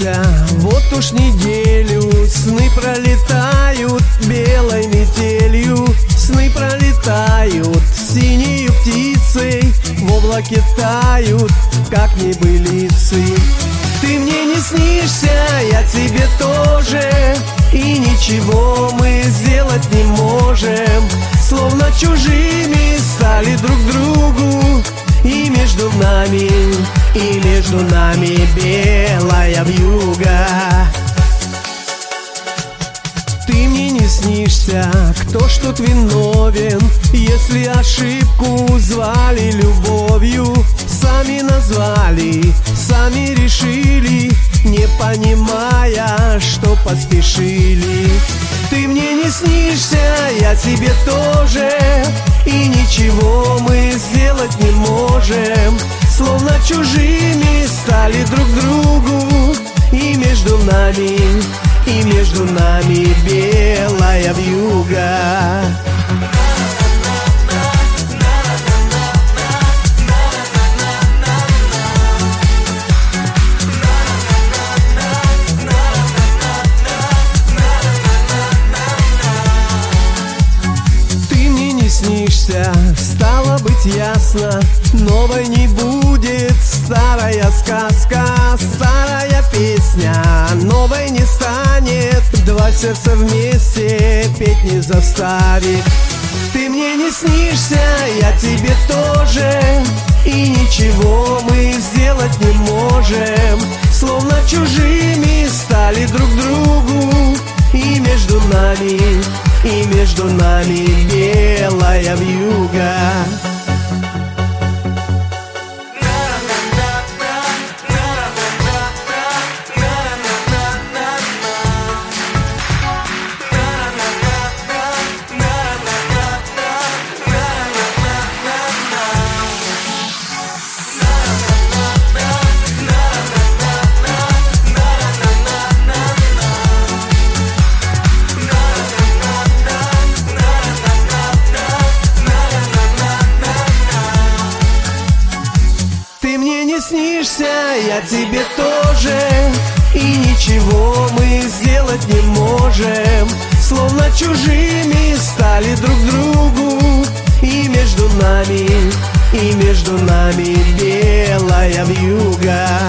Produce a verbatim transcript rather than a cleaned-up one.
снишься, вот уж неделю. Сны пролетают белой метелью, сны пролетают синею птицей, в облаке тают, как небылицы. Ты мне не снишься, я тебе тоже, и ничего мы сделать не можем. Словно чужими стали друг другу, и между нами, и между нами белая вьюга. Ты мне не снишься, кто ж тут виновен, если ошибку звали любовью. Сами назвали, сами решили, не понимая, что поспешили. Ты мне не снишься, я тебе тоже, и ничего мы сделать не можем. Словно чужими стали друг другу, и между нами, и между нами белая вьюга. Снишься, стало быть ясно, новой не будет старая сказка, старая песня новой не станет, два сердца вместе петь не заставит. Ты мне не снишься, я тебе тоже, и ничего мы сделать не можем. Словно чужими стали друг другу, и между нами, и между нами белая вьюга. Снишься, я тебе тоже, и ничего мы сделать не можем. Словно чужими стали друг другу, и между нами, и между нами белая вьюга.